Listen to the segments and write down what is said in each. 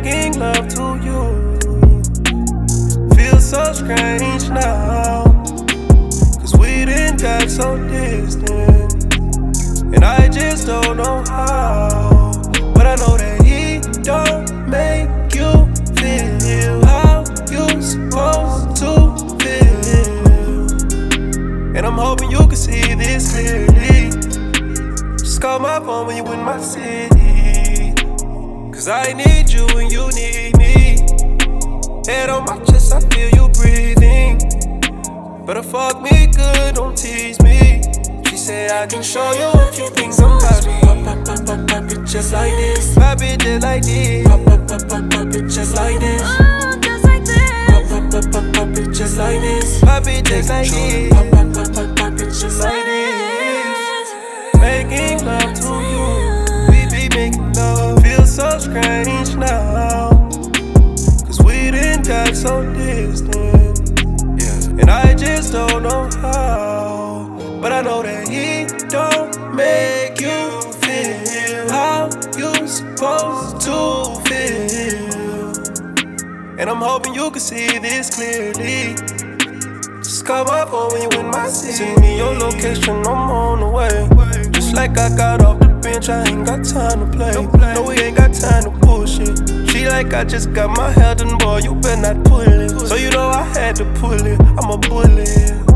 making love to you. Feels so strange now, cause we done got so distant, and I just don't know how. But I know that he don't make you feel how you supposed to feel, and I'm hoping you can see this clearly. Just call my phone when you in my city, cause I need you and you need me. Head on my chest, I feel you breathing. Better fuck me good, don't tease me. She say I can show you a few things about me. Pop it just like this. Pop it just like this. Pop it just like this. Oh, just like this. Pop it just like this. Pop it just like this. Pop it just like this. Making love to you. We be making love. Feels so strange now, cause we done got so distant, and I just don't know how. But I know that he don't make you feel how you supposed to feel, and I'm hoping you can see this clearly. Just call my phone when you in my city. Send me your location, I'm on the way. Just like I got off the bench, I ain't got time to play. No, we ain't got time to bullshit. She like I just got my head done, boy, you better not pull it. So you know I had to pull it, I'm a bullet.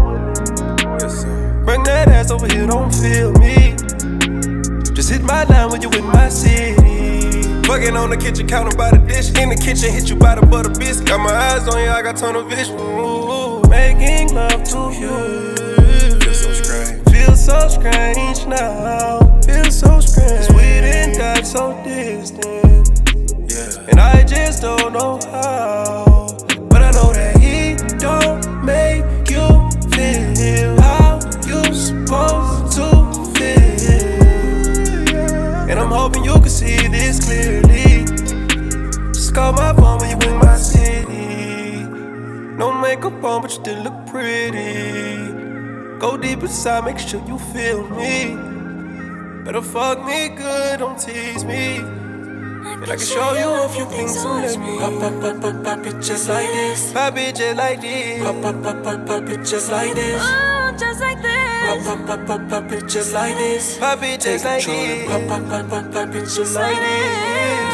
Bring that ass over here, don't feel me. Just hit my line when you in my city. Fucking on the kitchen counter by the dish. In the kitchen, hit you by the butter biscuit. Got my eyes on you, I got tunnel vision. Ooh, making love to you. Feels so strange. Feels so strange now. Feels so strange. Cause we done got so distant, and I just don't know how. But I know that he don't make you feel how you supposed to feel, and I'm hoping you can see this clearly. Just call my phone when you in my city. No makeup on, but you still look pretty. Go deep inside, make sure you feel me. Better fuck me good, don't tease me, and I can show you a few things to let me. Pop it just like this. Pop it just like this. Pop it just like this. Oh, just like this. Pop it just like this. Pop it just like this. Pop it just like this.